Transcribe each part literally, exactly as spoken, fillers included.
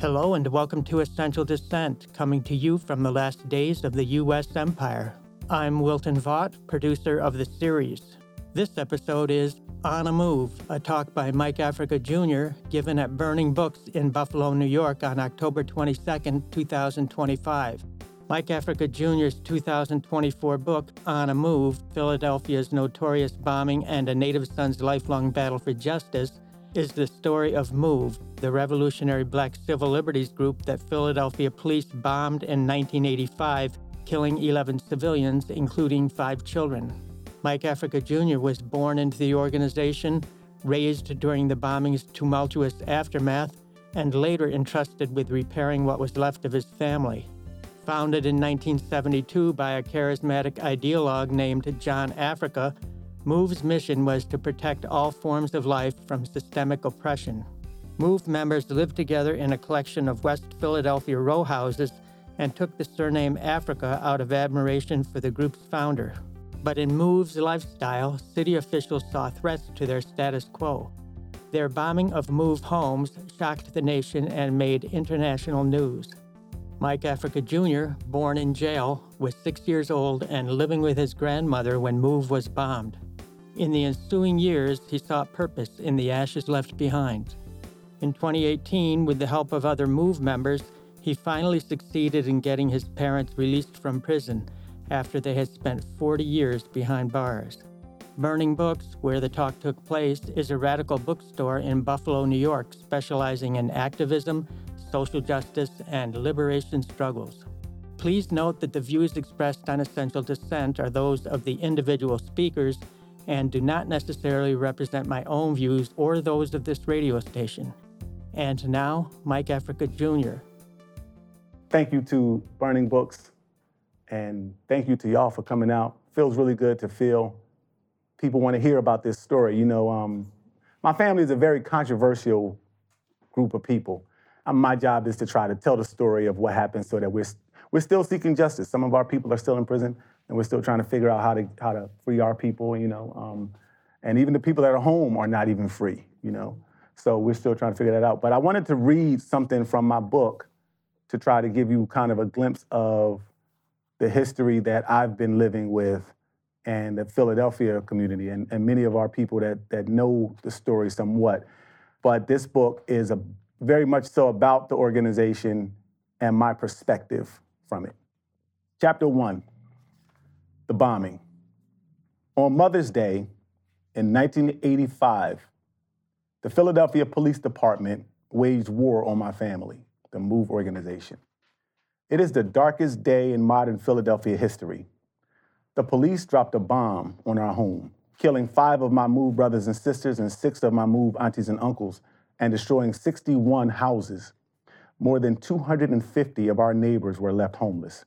Hello and welcome to Essential Dissent, coming to you from the last days of the U S Empire. I'm Wilton Vaught, producer of the series. This episode is On a Move, a talk by Mike Africa Junior given at Burning Books in Buffalo, New York on October twenty-second, twenty twenty-five. Mike Africa Junior's two thousand twenty-four book, On a Move, Philadelphia's Notorious Bombing and a Native Son's Lifelong Battle for Justice, is the story of MOVE, the revolutionary black civil liberties group that Philadelphia police bombed in nineteen eighty-five, killing eleven civilians, including five children. Mike Africa Junior was born into the organization, raised during the bombing's tumultuous aftermath, and later entrusted with repairing what was left of his family. Founded in nineteen seventy-two by a charismatic ideologue named John Africa, MOVE's mission was to protect all forms of life from systemic oppression. MOVE members lived together in a collection of West Philadelphia row houses and took the surname Africa out of admiration for the group's founder. But in MOVE's lifestyle, city officials saw threats to their status quo. Their bombing of MOVE homes shocked the nation and made international news. Mike Africa Junior, born in jail, was six years old and living with his grandmother when MOVE was bombed. In the ensuing years, he sought purpose in the ashes left behind. In twenty eighteen, with the help of other MOVE members, he finally succeeded in getting his parents released from prison after they had spent forty years behind bars. Burning Books, where the talk took place, is a radical bookstore in Buffalo, New York, specializing in activism, social justice, and liberation struggles. Please note that the views expressed on Essential Dissent are those of the individual speakers and do not necessarily represent my own views or those of this radio station. And now, Mike Africa Junior Thank you to Burning Books, and thank you to y'all for coming out. Feels really good to feel people want to hear about this story. You know, um, my family is a very controversial group of people. Um, my job is to try to tell the story of what happened so that we're we're still seeking justice. Some of our people are still in prison, and we're still trying to figure out how to how to free our people, you know. Um, and even the people that are home are not even free, you know. So we're still trying to figure that out. But I wanted to read something from my book to try to give you kind of a glimpse of the history that I've been living with and the Philadelphia community and, and many of our people that that know the story somewhat. But this book is a very much so about the organization and my perspective from it. Chapter one. The bombing. On Mother's Day in nineteen eighty-five, the Philadelphia Police Department waged war on my family, the MOVE organization. It is the darkest day in modern Philadelphia history. The police dropped a bomb on our home, killing five of my MOVE brothers and sisters and six of my MOVE aunties and uncles, and destroying sixty-one houses. More than two hundred fifty of our neighbors were left homeless.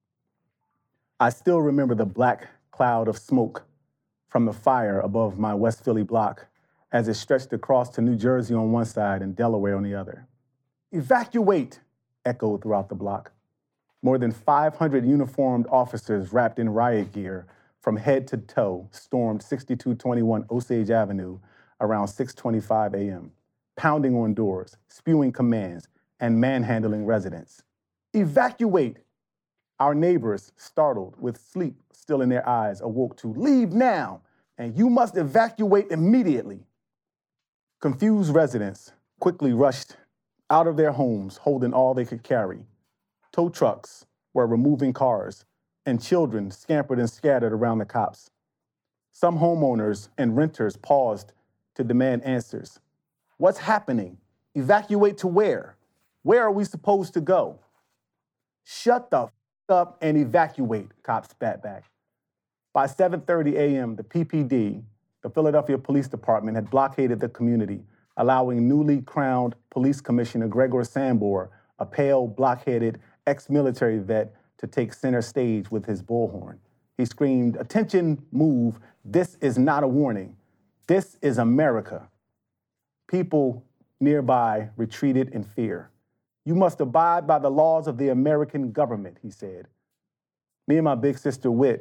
I still remember the black cloud of smoke from the fire above my West Philly block as it stretched across to New Jersey on one side and Delaware on the other. Evacuate, echoed throughout the block. More than five hundred uniformed officers wrapped in riot gear from head to toe stormed sixty-two twenty-one Osage Avenue around six twenty-five a.m., pounding on doors, spewing commands, and manhandling residents. Evacuate! Our neighbors, startled, with sleep still in their eyes, awoke to leave now, and you must evacuate immediately. Confused residents quickly rushed out of their homes, holding all they could carry. Tow trucks were removing cars, and children scampered and scattered around the cops. Some homeowners and renters paused to demand answers. What's happening? Evacuate to where? Where are we supposed to go? Shut the f*** up and evacuate, cops spat back. By seven thirty a.m., the P P D, the Philadelphia Police Department, had blockaded the community, allowing newly crowned Police Commissioner Gregor Sambor, a pale, block-headed ex-military vet, to take center stage with his bullhorn. He screamed, "Attention, MOVE, this is not a warning. This is America." People nearby retreated in fear. "You must abide by the laws of the American government," he said. Me and my big sister, Whit,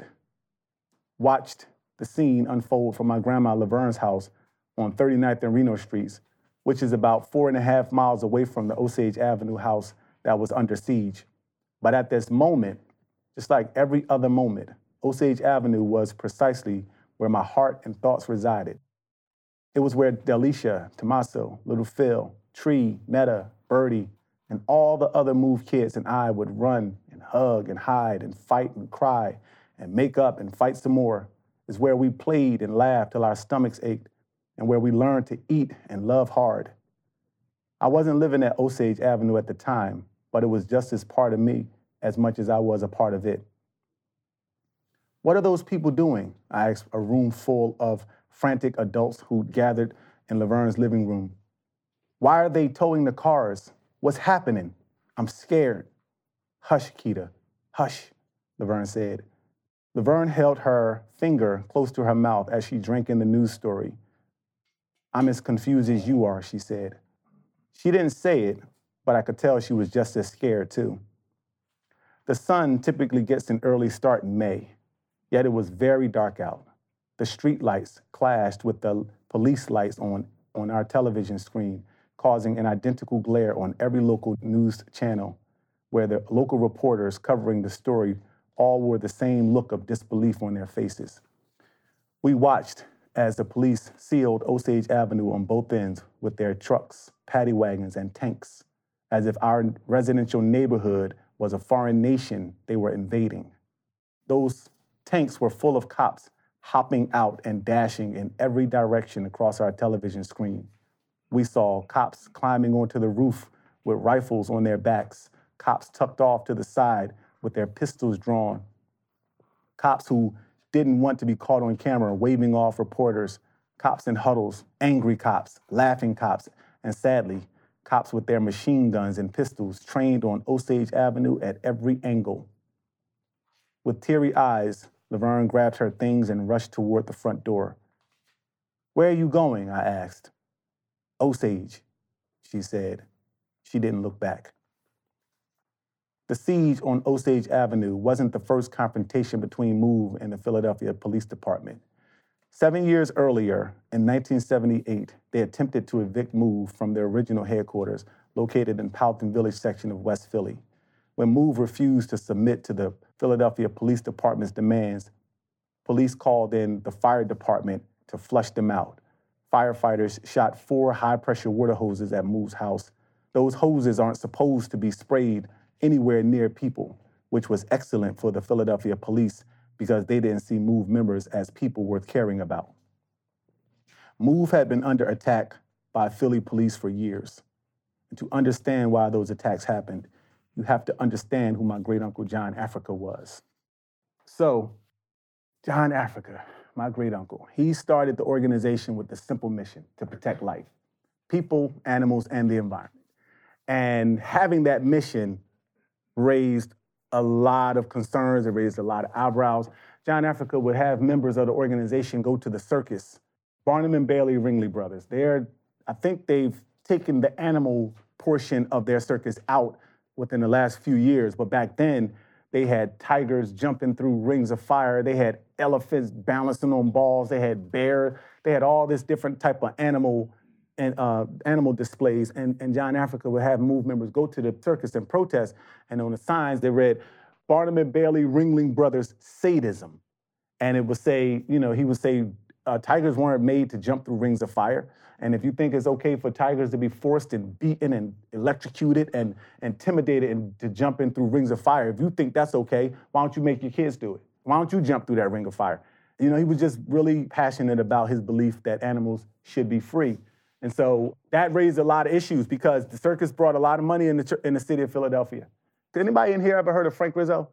watched the scene unfold from my grandma Laverne's house on thirty-ninth and Reno Streets, which is about four and a half miles away from the Osage Avenue house that was under siege. But at this moment, just like every other moment, Osage Avenue was precisely where my heart and thoughts resided. It was where Delisha, Tommaso, Little Phil, Tree, Netta, Birdie, and all the other Move kids and I would run and hug and hide and fight and cry and make up and fight some more. It's where we played and laughed till our stomachs ached and where we learned to eat and love hard. I wasn't living at Osage Avenue at the time, but it was just as part of me as much as I was a part of it. What are those people doing? I asked a room full of frantic adults who gathered in Laverne's living room. Why are they towing the cars? What's happening? I'm scared. Hush, Keita, hush, Laverne said. Laverne held her finger close to her mouth as she drank in the news story. I'm as confused as you are, she said. She didn't say it, but I could tell she was just as scared too. The sun typically gets an early start in May, yet it was very dark out. The street lights clashed with the police lights on, on our television screen, causing an identical glare on every local news channel, where the local reporters covering the story all wore the same look of disbelief on their faces. We watched as the police sealed Osage Avenue on both ends with their trucks, paddy wagons, and tanks, as if our residential neighborhood was a foreign nation they were invading. Those tanks were full of cops hopping out and dashing in every direction across our television screen. We saw cops climbing onto the roof with rifles on their backs, cops tucked off to the side with their pistols drawn, cops who didn't want to be caught on camera waving off reporters, cops in huddles, angry cops, laughing cops, and sadly, cops with their machine guns and pistols trained on Osage Avenue at every angle. With teary eyes, Laverne grabbed her things and rushed toward the front door. Where are you going? I asked. Osage, she said. She didn't look back. The siege on Osage Avenue wasn't the first confrontation between Move and the Philadelphia Police Department. Seven years earlier, in nineteen seventy-eight, they attempted to evict Move from their original headquarters, located in Powelton Village section of West Philly. When Move refused to submit to the Philadelphia Police Department's demands, police called in the fire department to flush them out. Firefighters shot four high-pressure water hoses at Move's house. Those hoses aren't supposed to be sprayed anywhere near people, which was excellent for the Philadelphia police because they didn't see Move members as people worth caring about. Move had been under attack by Philly police for years. And to understand why those attacks happened, you have to understand who my great-uncle John Africa was. So, John Africa, my great-uncle, he started the organization with the simple mission to protect life, people, animals, and the environment. And having that mission raised a lot of concerns, it raised a lot of eyebrows. John Africa would have members of the organization go to the circus. Barnum and Bailey Ringling Brothers, they're, I think they've taken the animal portion of their circus out within the last few years, but back then, they had tigers jumping through rings of fire, they had elephants balancing on balls, they had bear, they had all this different type of animal and uh, animal displays, and, and John Africa would have Move members go to the circus and protest, and on the signs they read, Barnum and Bailey Ringling Brothers sadism. And it would say, you know, he would say, uh, tigers weren't made to jump through rings of fire. And if you think it's okay for tigers to be forced and beaten and electrocuted and intimidated and to jump in through rings of fire, if you think that's okay, why don't you make your kids do it? Why don't you jump through that ring of fire? You know, he was just really passionate about his belief that animals should be free. And so that raised a lot of issues because the circus brought a lot of money in the, in the city of Philadelphia. Did anybody in here ever heard of Frank Rizzo?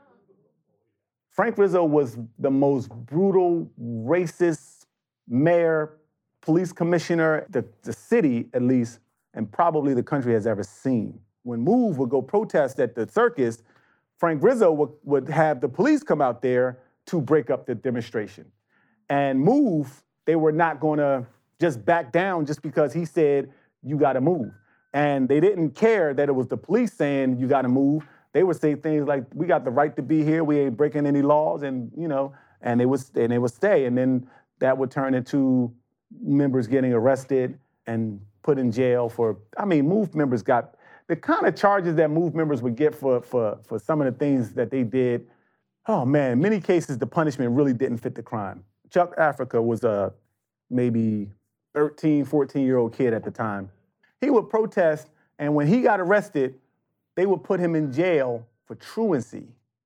Frank Rizzo was the most brutal, racist mayor, police commissioner the, the city, at least, and probably the country has ever seen. When Move would go protest at the circus, Frank Rizzo would, would have the police come out there to break up the demonstration. And Move, they were not gonna just back down just because he said, you gotta move. And they didn't care that it was the police saying, you gotta move. They would say things like, we got the right to be here, we ain't breaking any laws, and you know, and they would, and they would stay. And then that would turn into members getting arrested and put in jail for, I mean, MOVE members got the kind of charges that MOVE members would get for, for, for some of the things that they did. Oh man, in many cases, the punishment really didn't fit the crime. Chuck Africa was a maybe thirteen, fourteen year old kid at the time. He would protest, and when he got arrested, they would put him in jail for truancy.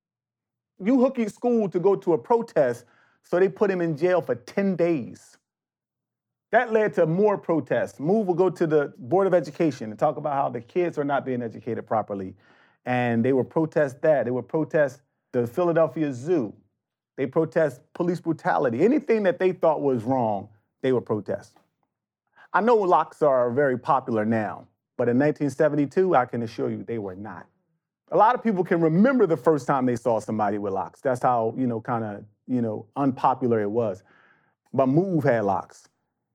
You hooking school to go to a protest, so they put him in jail for ten days. That led to more protests. MOVE would go to the Board of Education and talk about how the kids are not being educated properly. And they would protest that. They would protest the Philadelphia Zoo. They protest police brutality. Anything that they thought was wrong, they would protest. I know locks are very popular now, but in nineteen seventy-two, I can assure you they were not. A lot of people can remember the first time they saw somebody with locks. That's how, you know, kind of, you know, unpopular it was. But MOVE had locks,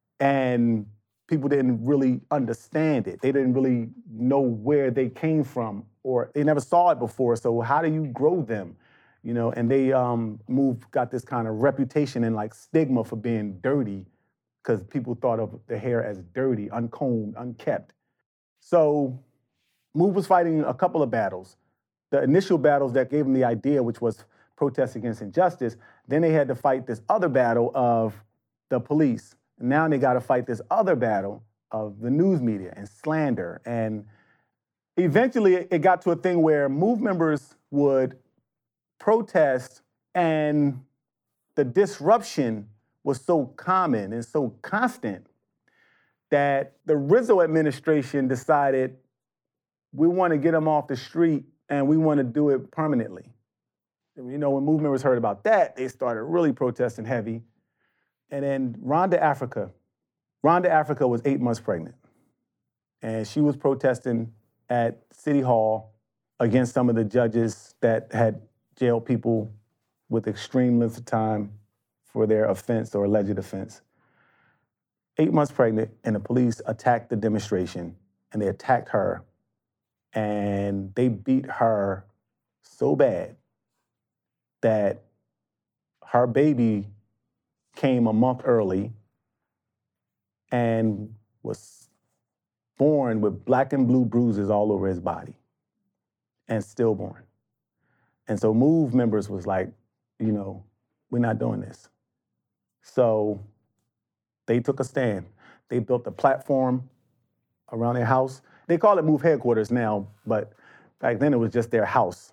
and people didn't really understand it. They didn't really know where they came from, or they never saw it before. So how do you grow them? You know, and they, um, MOVE got this kind of reputation and like stigma for being dirty, because people thought of the hair as dirty, uncombed, unkept. So MOVE was fighting a couple of battles. The initial battles that gave them the idea, which was protest against injustice, then they had to fight this other battle of the police. And now they got to fight this other battle of the news media and slander. And eventually it got to a thing where MOVE members would protest, and the disruption was so common and so constant that the Rizzo administration decided, we want to get them off the street and we want to do it permanently. You know, when MOVE members heard about that, they started really protesting heavy. And then Rhonda Africa, Rhonda Africa was eight months pregnant. And she was protesting at City Hall against some of the judges that had jailed people with extreme lengths of time for their offense or alleged offense. Eight months pregnant, and the police attacked the demonstration, and they attacked her, and they beat her so bad that her baby came a month early and was born with black and blue bruises all over his body, and stillborn. And so MOVE members was like, you know, we're not doing this. So they took a stand. They built a platform around their house. They call it MOVE headquarters now, but back then it was just their house.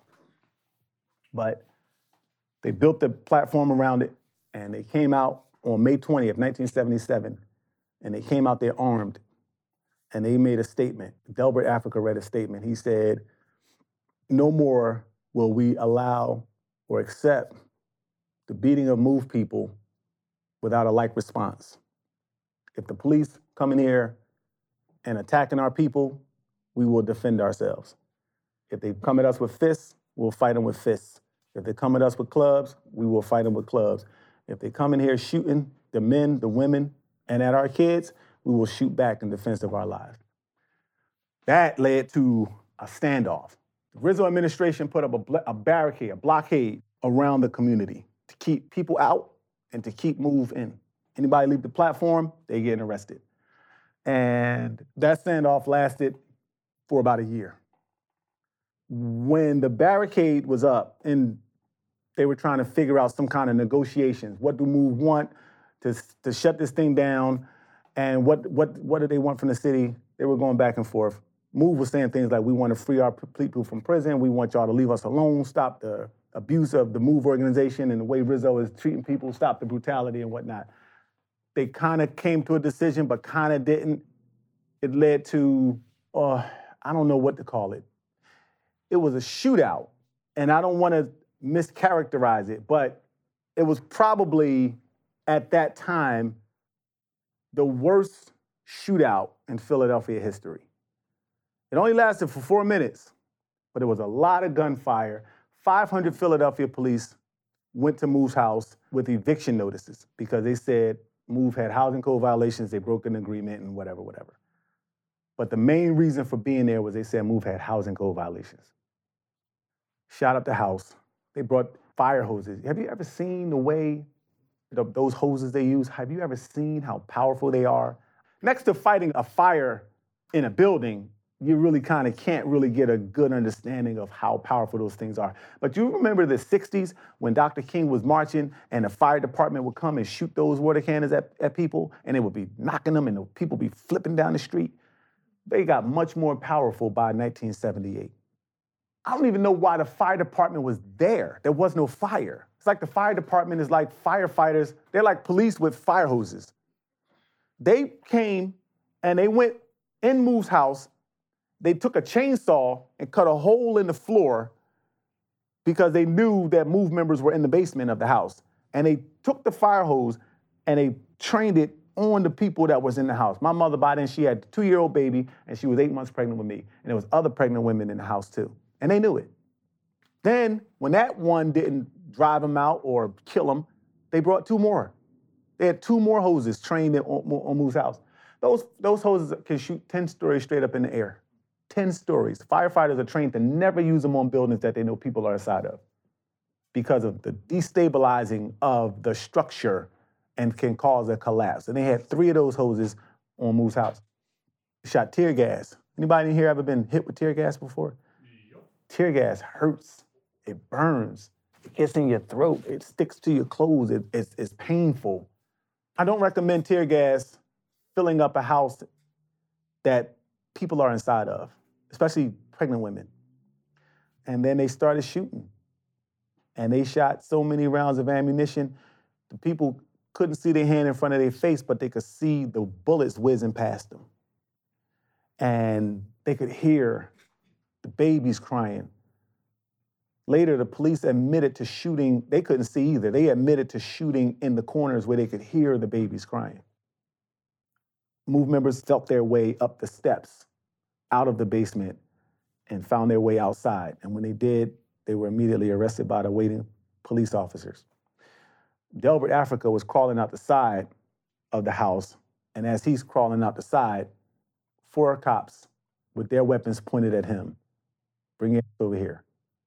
But they built the platform around it, and they came out on May twentieth, nineteen seventy-seven, and they came out there armed, and they made a statement. Delbert Africa read a statement. He said, no more will we allow or accept the beating of MOVE people without a like response. If the police come in here and attacking our people, we will defend ourselves. If they come at us with fists, we'll fight them with fists. If they come at us with clubs, we will fight them with clubs. If they come in here shooting the men, the women, and at our kids, we will shoot back in defense of our lives. That led to a standoff. The Rizzo administration put up a, bl- a barricade, a blockade around the community to keep people out and to keep MOVE in. Anybody leave the platform, they getting arrested. And that standoff lasted for about a year. When the barricade was up and they were trying to figure out some kind of negotiations, what do MOVE want to, to shut this thing down, and what, what, what do they want from the city? They were going back and forth. MOVE was saying things like, we want to free our people from prison, we want y'all to leave us alone, stop the abuse of the MOVE organization and the way Rizzo is treating people, stop the brutality and whatnot. They kind of came to a decision, but kind of didn't. It led to, uh, I don't know what to call it. It was a shootout, and I don't want to mischaracterize it, but it was probably, at that time, the worst shootout in Philadelphia history. It only lasted for four minutes, but it was a lot of gunfire. five hundred Philadelphia police went to MOVE's house with eviction notices because they said MOVE had housing code violations, they broke an agreement, and whatever, whatever. But the main reason for being there was they said MOVE had housing code violations. Shot up the house. They brought fire hoses. Have you ever seen the way the, those hoses they use? Have you ever seen how powerful they are? next to fighting a fire in a building, you really kind of can't really get a good understanding of how powerful those things are. But you remember the sixties when Doctor King was marching and the fire department would come and shoot those water cannons at, at people, and they would be knocking them and the people would be flipping down the street? They got much more powerful by nineteen seventy-eight. I don't even know why the fire department was there. There was no fire. It's like the fire department is like firefighters. They're like police with fire hoses. They came and they went in Move's house. They took a chainsaw and cut a hole in the floor because they knew that Move members were in the basement of the house. And they took the fire hose and they trained it on the people that was in the house. My mother, by then, she had a two-year-old baby and she was eight months pregnant with me. And there was other pregnant women in the house too. And they knew it. Then, when that one didn't drive them out or kill them, they brought two more. They had two more hoses trained on, on Move's house. Those, those hoses can shoot ten stories straight up in the air. ten stories. Firefighters are trained to never use them on buildings that they know people are inside of because of the destabilizing of the structure and can cause a collapse. And they had three of those hoses on Move's house. Shot tear gas. Anybody in here ever been hit with tear gas before? Yep. Tear gas hurts. It burns. It gets in your throat. It sticks to your clothes. It, it's, it's painful. I don't recommend tear gas filling up a house that people are inside of, especially pregnant women. And then they started shooting. And they shot so many rounds of ammunition, the people couldn't see their hand in front of their face, but they could see the bullets whizzing past them. And they could hear the babies crying. Later, the police admitted to shooting. They couldn't see either. They admitted to shooting in the corners where they could hear the babies crying. Move members felt their way up the steps out of the basement and found their way outside. And when they did, they were immediately arrested by the waiting police officers. Delbert Africa was crawling out the side of the house, and as he's crawling out the side, four cops with their weapons pointed at him. Bring it over here.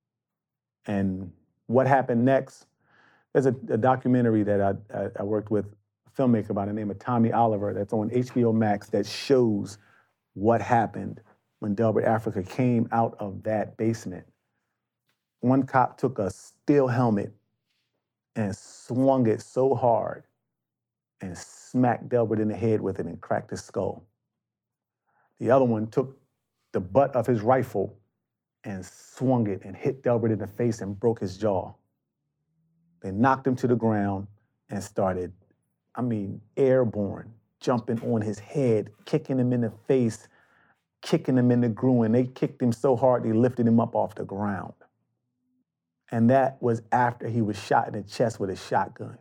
And what happened next, there's a, a documentary that I, I, I worked with a filmmaker by the name of Tommy Oliver that's on H B O Max that shows what happened when Delbert Africa came out of that basement. One cop took a steel helmet and swung it so hard and smacked Delbert in the head with it and cracked his skull. The other one took the butt of his rifle and swung it and hit Delbert in the face and broke his jaw. They knocked him to the ground and started, I mean, airborne, jumping on his head, kicking him in the face, kicking him in the groin. They kicked him so hard they lifted him up off the ground. And that was after he was shot in the chest with a shotgun.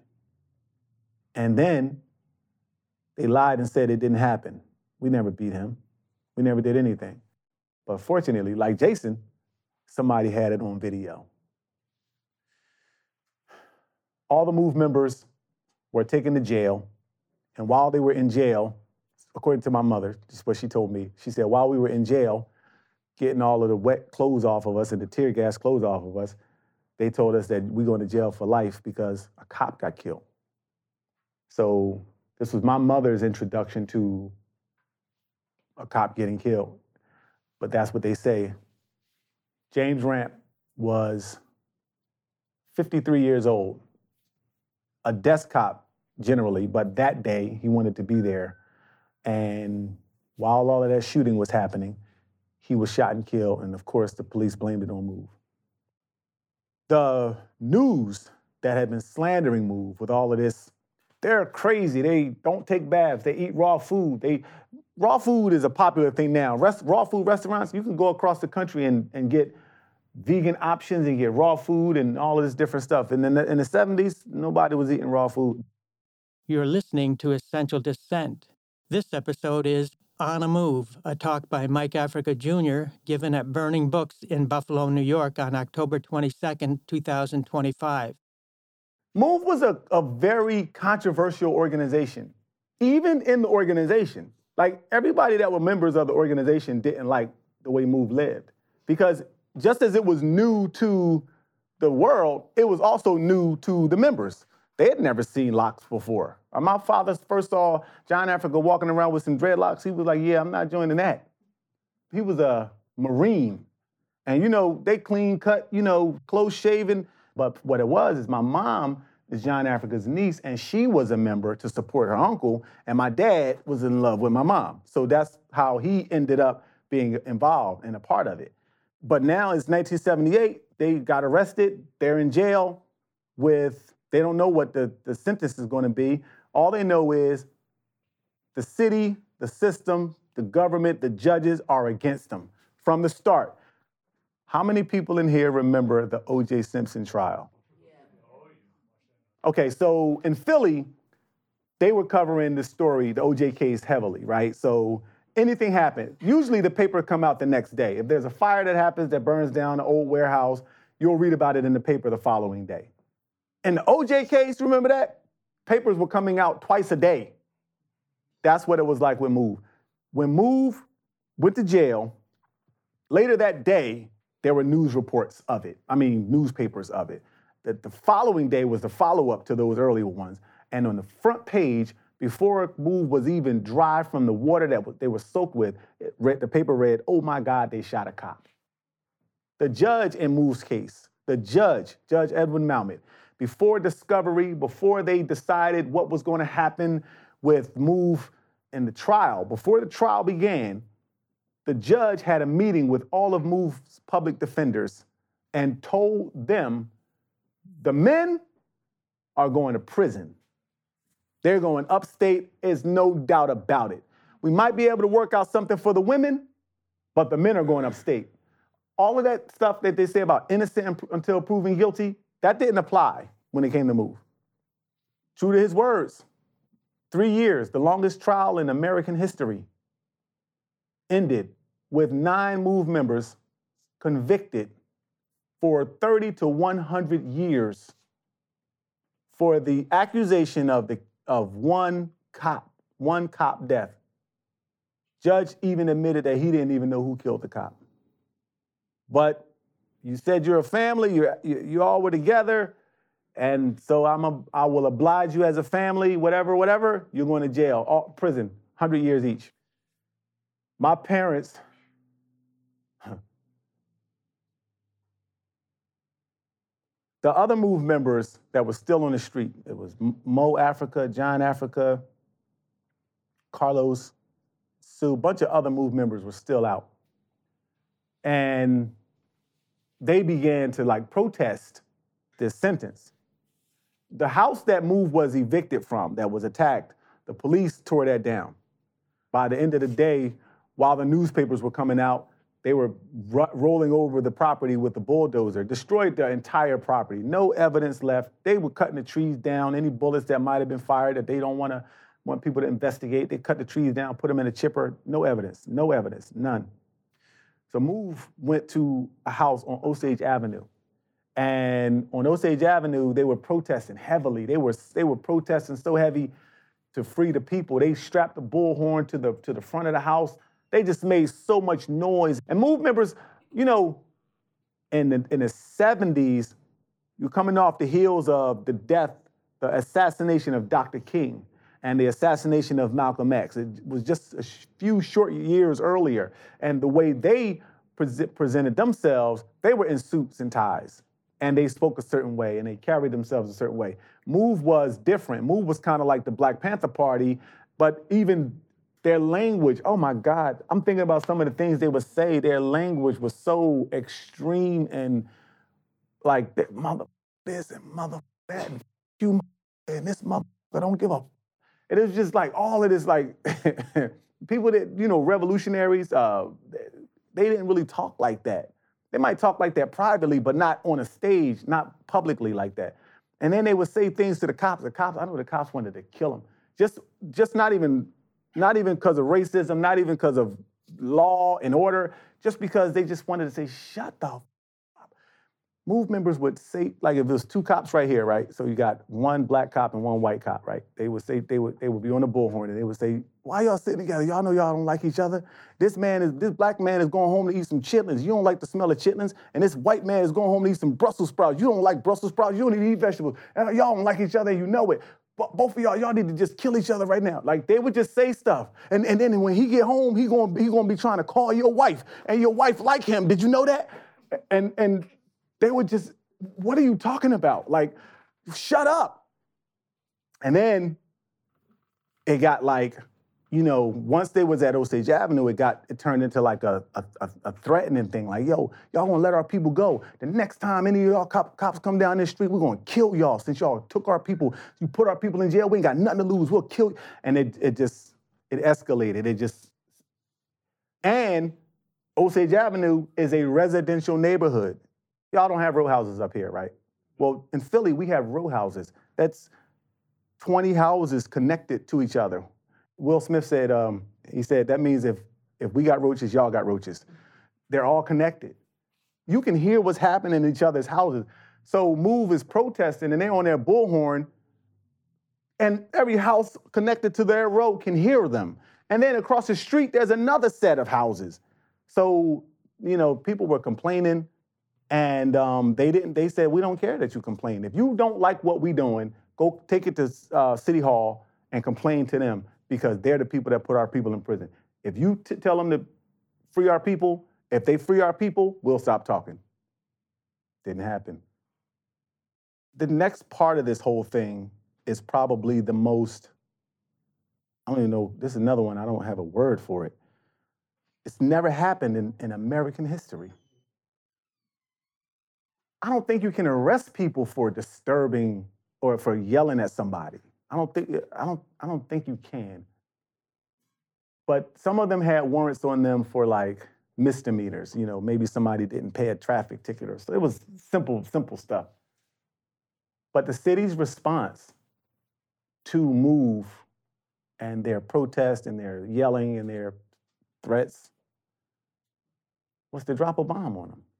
And then they lied and said it didn't happen. We never beat him. We never did anything. But fortunately, like Jason, somebody had it on video. All the Move members were taken to jail. And while they were in jail, according to my mother, this is what she told me, she said, while we were in jail, getting all of the wet clothes off of us and the tear gas clothes off of us, they told us that we're going to jail for life because a cop got killed. So this was my mother's introduction to a cop getting killed. But that's what they say. James Ramp was fifty-three years old, a desk cop generally, but that day he wanted to be there. And while all of that shooting was happening, he was shot and killed. And of course, the police blamed it on Move. The news that had been slandering Move with all of this, they're crazy. They don't take baths. They eat raw food. They Raw food is a popular thing now. Rest, raw food restaurants, you can go across the country and, and get vegan options and get raw food and all of this different stuff. And in the, in the seventies, nobody was eating raw food. You're listening to Essential Dissent. This episode is On a Move, a talk by Mike Africa Junior given at Burning Books in Buffalo, New York on October twenty-second, two thousand twenty-five. Move was a, a very controversial organization, even in the organization. Like, everybody that were members of the organization didn't like the way Move lived. Because just as it was new to the world, it was also new to the members. They had never seen locks before. When my father first saw John Africa walking around with some dreadlocks, he was like, yeah, I'm not joining that. He was a Marine. And, you know, they clean cut, you know, close shaven. But what it was is my mom is John Africa's niece, and she was a member to support her uncle, and my dad was in love with my mom. So that's how he ended up being involved and a part of it. But now it's nineteen seventy-eight, they got arrested, they're in jail with, they don't know what the, the sentence is gonna be. All they know is the city, the system, the government, the judges are against them from the start. How many people in here remember the O J Simpson trial? Okay, so in Philly, they were covering the story, the O J case heavily, right? So anything happened, usually the paper come out the next day. If there's a fire that happens that burns down an old warehouse, you'll read about it in the paper the following day. In the O J case, remember that? Papers were coming out twice a day. That's what it was like with Move. When Move went to jail, later that day, there were news reports of it. I mean, newspapers of it. The, the following day was the follow-up to those earlier ones. And on the front page, before Move was even dry from the water that they were soaked with, it read, the paper read, oh my God, they shot a cop. The judge in Move's case, the judge, Judge Edwin Malmet, before discovery, before they decided what was going to happen with Move in the trial, before the trial began, the judge had a meeting with all of Move's public defenders and told them the men are going to prison. They're going upstate, there's no doubt about it. We might be able to work out something for the women, but the men are going upstate. All of that stuff that they say about innocent until proven guilty, that didn't apply when it came to Move. True to his words, three years, the longest trial in American history, ended with nine Move members convicted for thirty to one hundred years for the accusation of, the, of one cop, one cop death. Judge even admitted that he didn't even know who killed the cop. But you said you're a family, you're, you, you all were together, and so I'm a, I will oblige you as a family, whatever, whatever, you're going to jail, all, prison, one hundred years each. My parents, the other Move members that were still on the street, it was Mo Africa, John Africa, Carlos, Sue, a bunch of other Move members were still out. And they began to like protest this sentence. The house that Move was evicted from, that was attacked, the police tore that down. By the end of the day, while the newspapers were coming out, they were ro- rolling over the property with the bulldozer, destroyed the entire property, no evidence left. They were cutting the trees down, any bullets that might have been fired that they don't wanna, want people to investigate, they cut the trees down, put them in a chipper, no evidence, no evidence, none. So Move went to a house on Osage Avenue. And on Osage Avenue, they were protesting heavily. They were, they were protesting so heavy to free the people. They strapped the bullhorn to the, to the front of the house. They just made so much noise. And Move members, you know, in the, in the seventies, you're coming off the heels of the death, the assassination of Doctor King and the assassination of Malcolm X. It was just a few short years earlier. And the way they pre- presented themselves, they were in suits and ties. And they spoke a certain way, and they carried themselves a certain way. Move was different. Move was kind of like the Black Panther Party, but even their language, oh my God, I'm thinking about some of the things they would say. Their language was so extreme and like, mother this and mother that, and you and this mother, I don't give a. It is just like all of this, like, people that, you know, revolutionaries, uh, they didn't really talk like that. They might talk like that privately, but not on a stage, not publicly like that. And then they would say things to the cops. The cops, I know the cops wanted to kill them. Just, just not even, not even because of racism, not even because of law and order, just because they just wanted to say, shut the f up. Move members would say, like if there's two cops right here, right? So you got one black cop and one white cop, right? They would say, they would, they would be on the bullhorn and they would say, why y'all sitting together? Y'all know y'all don't like each other. This man is, this black man is going home to eat some chitlins. You don't like the smell of chitlins. And this white man is going home to eat some Brussels sprouts. You don't like Brussels sprouts. You don't even eat vegetables. And y'all don't like each other and you know it. both of y'all, y'all need to just kill each other right now. Like, they would just say stuff. And, and then when he get home, he gonna, he gonna be trying to call your wife, and your wife like him. Did you know that? And, and they would just, what are you talking about? Like, shut up. And then it got like, you know, once they was at Osage Avenue, it got, it turned into like a, a, a threatening thing. Like, yo, y'all gonna let our people go. The next time any of y'all cop, cops come down this street, we're gonna kill y'all. Since y'all took our people, you put our people in jail, we ain't got nothing to lose, we'll kill you. And it, it just, it escalated. It just, and Osage Avenue is a residential neighborhood. Y'all don't have row houses up here, right? Well, in Philly, we have row houses. That's twenty houses connected to each other. Will Smith said, um, he said, that means if, if we got roaches, y'all got roaches. They're all connected. You can hear what's happening in each other's houses. So Move is protesting and they're on their bullhorn, and every house connected to their road can hear them. And then across the street, there's another set of houses. So, you know, people were complaining, and um, they didn't, they said, we don't care that you complain. If you don't like what we doing, go take it to uh, City Hall and complain to them, because they're the people that put our people in prison. If you t- tell them to free our people, if they free our people, we'll stop talking. Didn't happen. The next part of this whole thing is probably the most, I don't even know, this is another one, I don't have a word for it. It's never happened in, in American history. I don't think you can arrest people for disturbing or for yelling at somebody. I don't think, I don't, I don't think you can. But some of them had warrants on them for like misdemeanors. You know, maybe somebody didn't pay a traffic ticket or so. It was simple, simple stuff. But the city's response to Move and their protest and their yelling and their threats was to drop a bomb on them.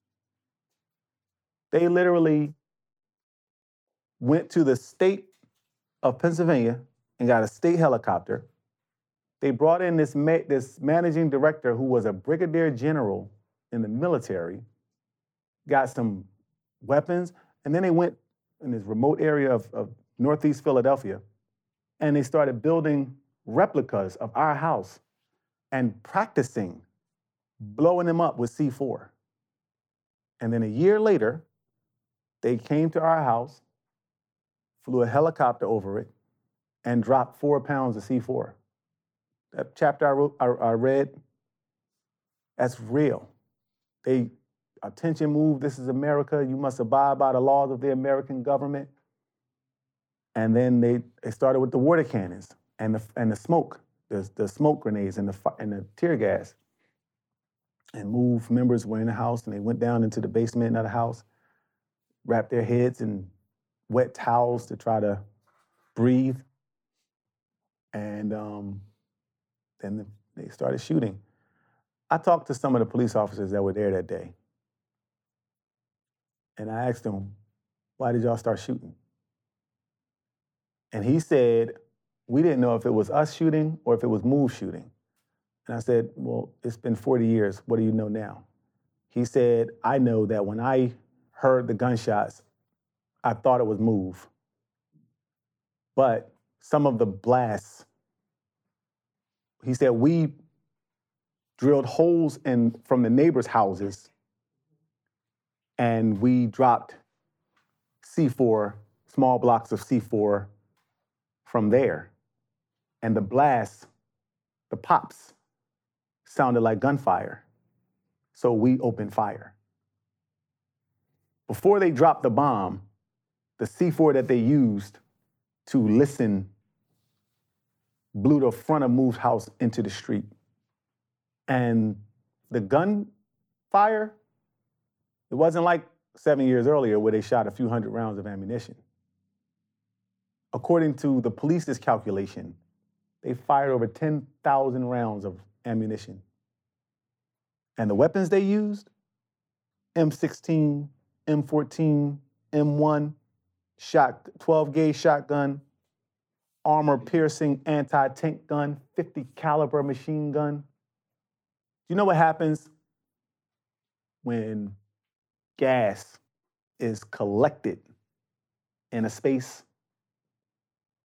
They literally went to the state of Pennsylvania and got a state helicopter. They brought in this, ma- this managing director who was a brigadier general in the military, got some weapons, and then they went in this remote area of, of Northeast Philadelphia, and they started building replicas of our house and practicing blowing them up with C four. And then a year later, they came to our house, flew a helicopter over it, and dropped four pounds of C four. That chapter I, wrote, I, I read, that's real. They, attention Move, this is America, you must abide by the laws of the American government. And then they, they started with the water cannons and the, and the smoke, the, the smoke grenades and the, and the tear gas. And Move members were in the house, and they went down into the basement of the house, wrapped their heads in wet towels to try to breathe. And um, then the, they started shooting. I talked to some of the police officers that were there that day. And I asked them, why did y'all start shooting? And he said, we didn't know if it was us shooting or if it was Move shooting. And I said, well, it's been forty years. What do you know now? He said, I know that when I heard the gunshots, I thought it was Move. But some of the blasts, he said, we drilled holes in from the neighbors' houses, and we dropped C four, small blocks of C four from there. And the blasts, the pops, sounded like gunfire. So we opened fire. Before they dropped the bomb, the C four that they used to listen blew the front of Move's house into the street. And the gunfire, it wasn't like seven years earlier where they shot a few hundred rounds of ammunition. According to the police's calculation, they fired over ten thousand rounds of ammunition. And the weapons they used, M sixteen, M fourteen, M one, shot, twelve gauge shotgun, armor-piercing anti-tank gun, fifty caliber machine gun. Do you know what happens when gas is collected in a space?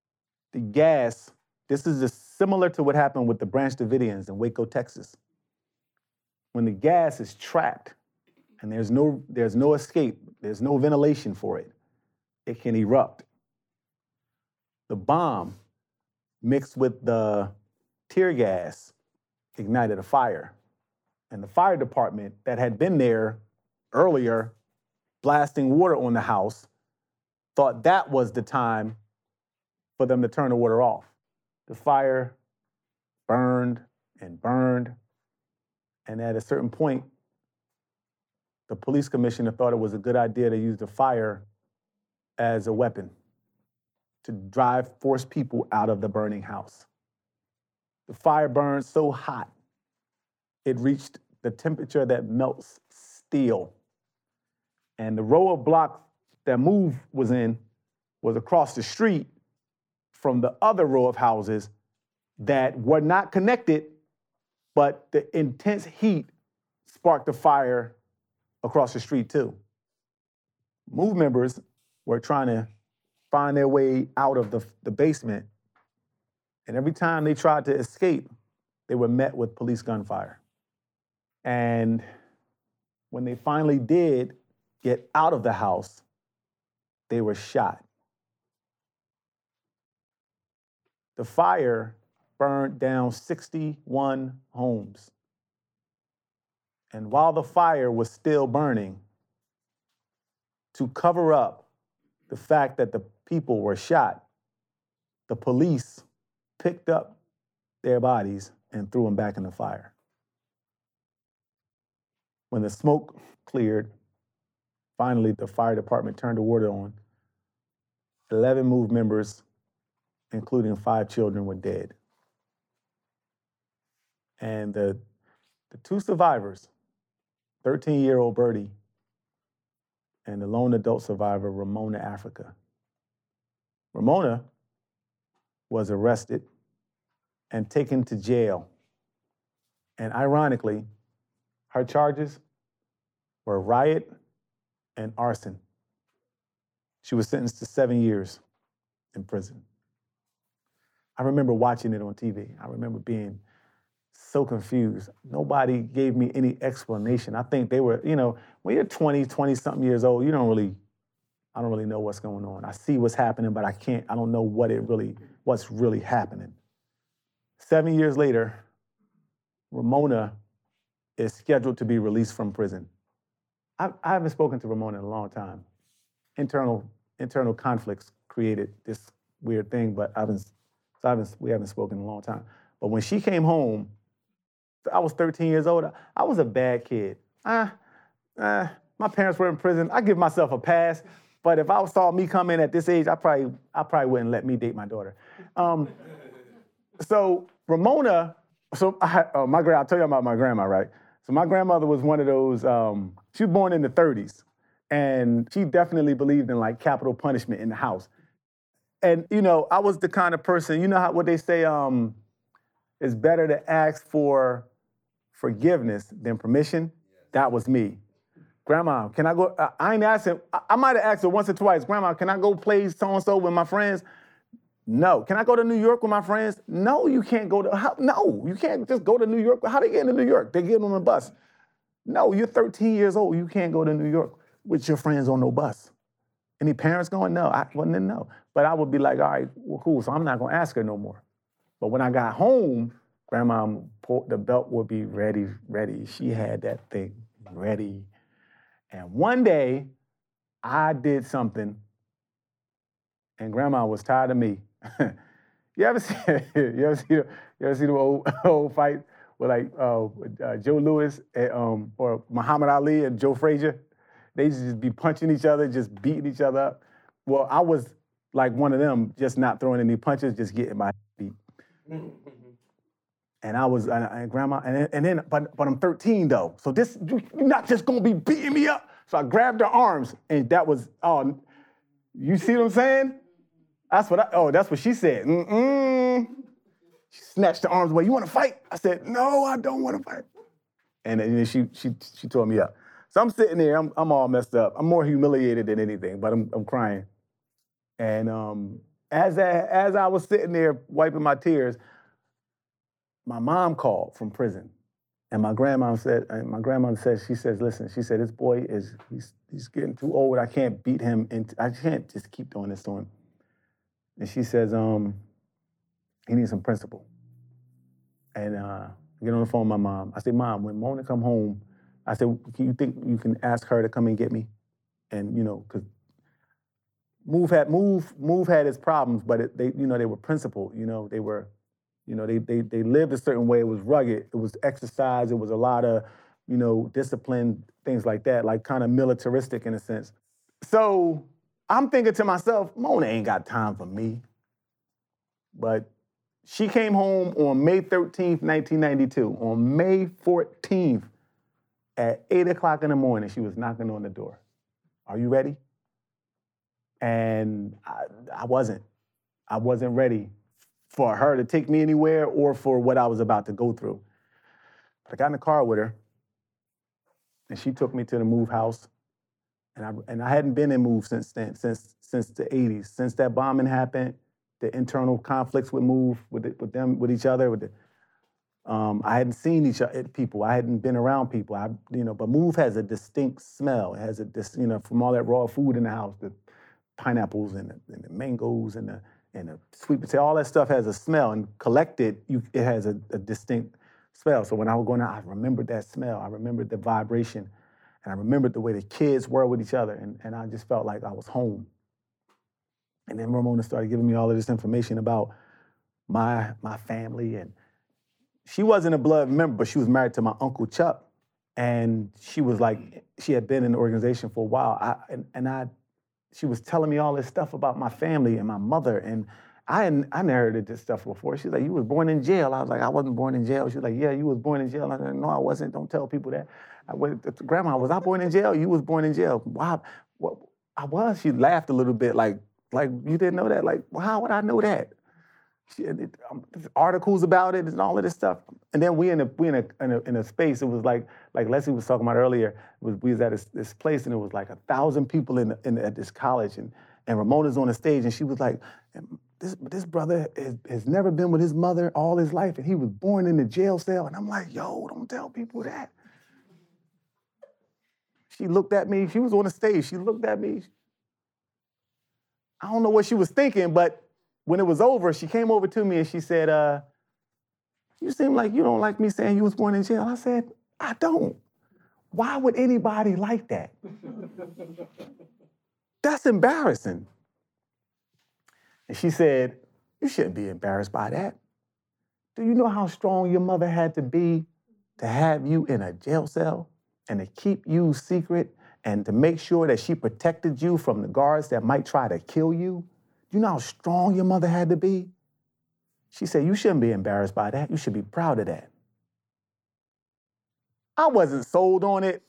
the gas, this is just similar to what happened with the Branch Davidians in Waco, Texas. When the gas is trapped and there's no, there's no escape, there's no ventilation for it, it can erupt. The bomb mixed with the tear gas ignited a fire. And the fire department that had been there earlier blasting water on the house thought that was the time for them to turn the water off. The fire burned and burned. And at a certain point, the police commissioner thought it was a good idea to use the fire as a weapon to drive, force people out of the burning house. The fire burned so hot, it reached the temperature that melts steel. And the row of blocks that Move was in was across the street from the other row of houses that were not connected, but the intense heat sparked a fire across the street too. Move members were trying to find their way out of the, the basement, and every time they tried to escape, they were met with police gunfire. And when they finally did get out of the house, they were shot. The fire burned down sixty-one homes. And while the fire was still burning, to cover up the fact that the people were shot, the police picked up their bodies and threw them back in the fire. When the smoke cleared, finally the fire department turned the water on. eleven Move members, including five children, were dead. And the, the two survivors, thirteen-year-old Birdie and the lone adult survivor, Ramona Africa. Ramona was arrested and taken to jail. And ironically, her charges were riot and arson. She was sentenced to seven years in prison. I remember watching it on T V. I remember being so confused. Nobody gave me any explanation. I think they were, you know, when you're twenty, twenty-something years old, you don't really, I don't really know what's going on. I see what's happening, but I can't, I don't know what it really, what's really happening. Seven years later, Ramona is scheduled to be released from prison. I, I haven't spoken to Ramona in a long time. Internal, internal conflicts created this weird thing, but I haven't, so I haven't, we haven't spoken in a long time. But when she came home, I was thirteen years old. I was a bad kid. Ah, uh, my parents were in prison. I give myself a pass. But if I saw me come in at this age, I probably, I probably wouldn't let me date my daughter. Um, so Ramona, so I, uh, my grand, I'll tell you about my grandma, right? So my grandmother was one of those, um, she was born in the thirties. And she definitely believed in like capital punishment in the house. And, you know, I was the kind of person, you know how what they say, um, it's better to ask for forgiveness than permission? That was me. Grandma, can I go? I, I ain't asking, I, I might have asked her once or twice, Grandma, can I go play so-and-so with my friends? No. Can I go to New York with my friends? No, you can't go to, how, no, you can't just go to New York. How they get into New York? They get on a bus. No, you're thirteen years old, you can't go to New York with your friends on no bus. Any parents going? No, I wasn't no. But I would be like, all right, well, cool, so I'm not gonna ask her no more. But when I got home, Grandma, the belt would be ready, ready. She had that thing ready. And one day, I did something, and Grandma was tired of me. you ever see? you ever see? The, you ever see the old old fight with like uh, uh, Joe Louis and, um, or Muhammad Ali and Joe Frazier? They used to just be punching each other, just beating each other up. Well, I was like one of them, just not throwing any punches, just getting my beat. And I was, and, and Grandma, and then, and then but, but I'm thirteen though. So this, you're not just gonna be beating me up. So I grabbed her arms, and that was, oh, you see what I'm saying? That's what I, oh, that's what she said. Mm-mm. She snatched the arms away. You wanna fight? I said, no, I don't wanna fight. And then she she she tore me up. So I'm sitting there, I'm I'm all messed up. I'm more humiliated than anything, but I'm I'm crying. And um, as I, as I was sitting there wiping my tears, my mom called from prison. And my grandma said, and my grandmother said, she says, listen, she said, this boy is, he's, he's getting too old. I can't beat him. And I can't just keep doing this to him. And she says, um, he needs some principal. And uh, I get on the phone with my mom. I say, Mom, when Mona come home, I said, can you think you can ask her to come and get me? And, you know, because Move had, Move, Move had its problems, but it, they, you know, they were principled, you know, they were, You know, they, they they lived a certain way. It was rugged. It was exercise. It was a lot of, you know, discipline, things like that, like kind of militaristic in a sense. So I'm thinking to myself, Mona ain't got time for me. But she came home on May thirteenth, nineteen ninety-two. On May fourteenth at eight o'clock in the morning, she was knocking on the door. Are you ready? And I, I wasn't. I wasn't ready for her to take me anywhere or for what I was about to go through. But I got in the car with her, and she took me to the Move house. And I, and I hadn't been in Move since then, since, since the eighties. Since that bombing happened, the internal conflicts with Move, with, the, with them, with each other, with the, um, I hadn't seen each other, people. I hadn't been around people. I, you know, but Move has a distinct smell. It has a, you know, from all that raw food in the house, the pineapples and the, and the mangoes and the, and the sweet potato, all that stuff has a smell, and collected, you, it has a, a distinct smell. So when I was going out, I remembered that smell. I remembered the vibration, and I remembered the way the kids were with each other, and, and I just felt like I was home. And then Ramona started giving me all of this information about my, my family, and she wasn't a blood member, but she was married to my Uncle Chuck, and she was like, she had been in the organization for a while, I, and, and I, she was telling me all this stuff about my family and my mother, and I hadn't, I never heard this stuff before. She's like, you was born in jail. I was like, I wasn't born in jail. She was like, yeah, you was born in jail. I was like, no, I wasn't. Don't tell people that. I went, Grandma, was I born in jail? You was born in jail. Why? What? I was. She laughed a little bit, like, like you didn't know that? Like, well, how would I know that? She had it, um, articles about it and all of this stuff. And then we in a we in a, in a in a space. It was like like Leslie was talking about earlier. It was, we was at this, this place, and it was like a thousand people in, the, in the, at this college, and and Ramona's on the stage, and she was like, this this brother has, has never been with his mother all his life, and he was born in the jail cell. And I'm like, yo, don't tell people that. She looked at me. She was on the stage. She looked at me. I don't know what she was thinking, but when it was over, she came over to me and she said, uh, you seem like you don't like me saying you was born in jail. I said, I don't. Why would anybody like that? That's embarrassing. And she said, you shouldn't be embarrassed by that. Do you know how strong your mother had to be to have you in a jail cell and to keep you secret and to make sure that she protected you from the guards that might try to kill you? Do you know how strong your mother had to be? She said, you shouldn't be embarrassed by that. You should be proud of that. I wasn't sold on it,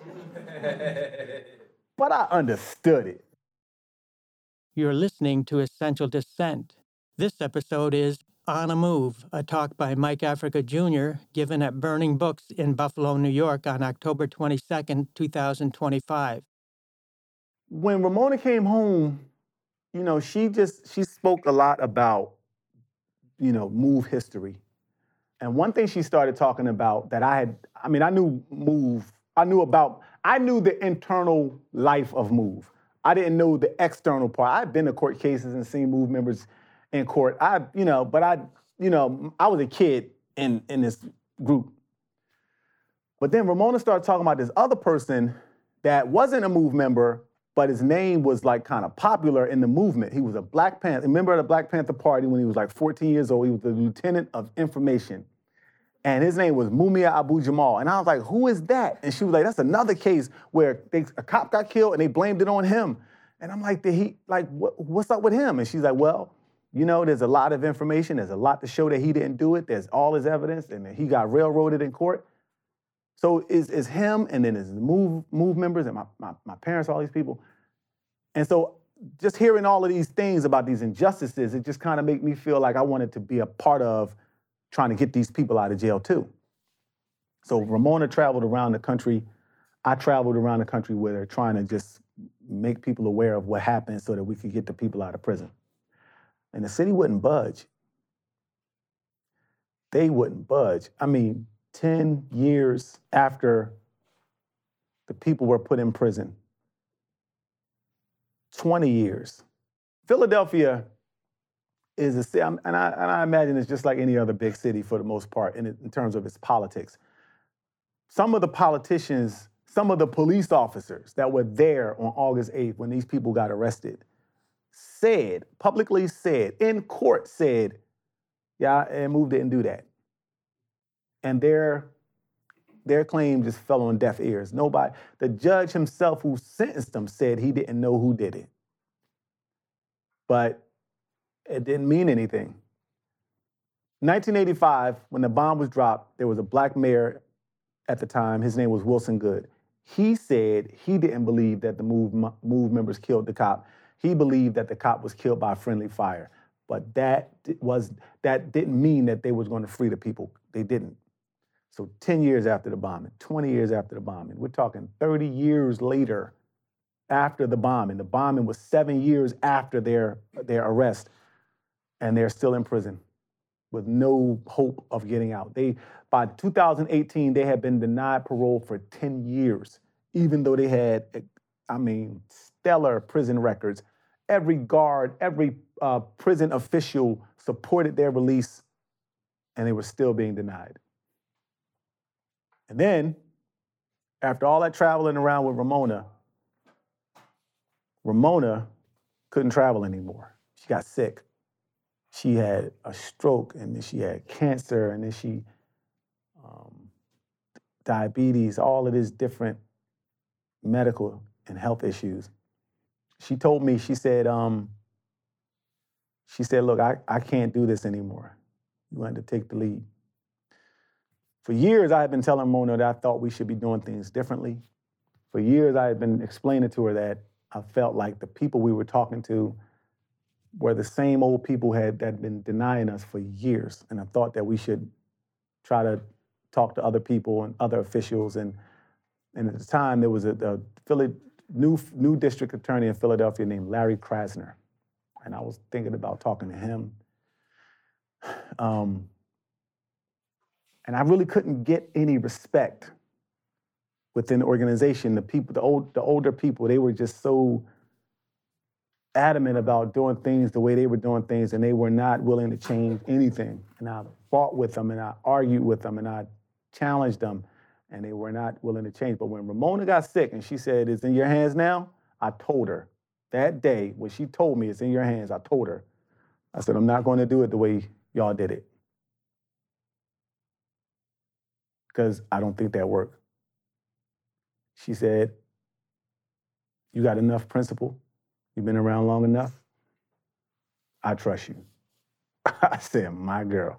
but I understood it. You're listening to Essential Dissent. This episode is On a Move, a talk by Mike Africa Junior given at Burning Books in Buffalo, New York on October twenty-second, two thousand twenty-five. When Ramona came home, you know, she just, she spoke a lot about, you know, Move history. And one thing she started talking about that I had, I mean, I knew Move, I knew about, I knew the internal life of Move. I didn't know the external part. I've been to court cases and seen Move members in court. I, you know, but I, you know, I was a kid in, in this group. But then Ramona started talking about this other person that wasn't a Move member, but his name was like kind of popular in the movement. He was a Black Panther, a member of the Black Panther Party when he was like fourteen years old. He was the lieutenant of information. And his name was Mumia Abu Jamal. And I was like, who is that? And she was like, that's another case where they, a cop got killed and they blamed it on him. And I'm like, did he, like, what, what's up with him? And she's like, well, you know, there's a lot of information. There's a lot to show that he didn't do it. There's all his evidence, and he got railroaded in court. So it's, it's him, and then there's the move, move members and my, my, my parents, all these people. And so just hearing all of these things about these injustices, it just kind of made me feel like I wanted to be a part of trying to get these people out of jail too. So Ramona traveled around the country. I traveled around the country with her, trying to just make people aware of what happened so that we could get the people out of prison. And the city wouldn't budge. They wouldn't budge. I mean, ten years after the people were put in prison, twenty years. Philadelphia is a city, and I, and I imagine it's just like any other big city for the most part in, in terms of its politics. Some of the politicians, some of the police officers that were there on August eighth when these people got arrested said, publicly said, in court said, yeah, and Move didn't do that. And their, their claim just fell on deaf ears. Nobody, the judge himself who sentenced them said he didn't know who did it. But it didn't mean anything. nineteen eighty-five, when the bomb was dropped, there was a black mayor at the time. His name was Wilson Goode. He said he didn't believe that the Move, Move members killed the cop. He believed that the cop was killed by friendly fire. But that was that didn't mean that they was going to free the people. They didn't. So ten years after the bombing, twenty years after the bombing, we're talking thirty years later after the bombing. The bombing was seven years after their, their arrest, and they're still in prison with no hope of getting out. They, by two thousand eighteen, they had been denied parole for ten years, even though they had, I mean, stellar prison records. Every guard, every uh, prison official supported their release, and they were still being denied. And then, after all that traveling around with Ramona, Ramona couldn't travel anymore. She got sick. She had a stroke, and then she had cancer, and then she, um, diabetes, all of these different medical and health issues. She told me, she said, um, she said, look, I, I can't do this anymore. You wanted to take the lead. For years, I had been telling Mona that I thought we should be doing things differently. For years, I had been explaining to her that I felt like the people we were talking to were the same old people had that had been denying us for years. And I thought that we should try to talk to other people and other officials. And, and at the time, there was a, a Philly, new, new district attorney in Philadelphia named Larry Krasner. And I was thinking about talking to him. Um, and I really couldn't get any respect within the organization. The people, the old, the older people, they were just so adamant about doing things the way they were doing things, and they were not willing to change anything. And I fought with them, and I argued with them, and I challenged them, and they were not willing to change. But when Ramona got sick and she said, it's in your hands now, I told her that day when she told me it's in your hands, I told her, I said, I'm not going to do it the way y'all did it. Because I don't think that worked. She said, you got enough principle? You've been around long enough? I trust you. I said, my girl.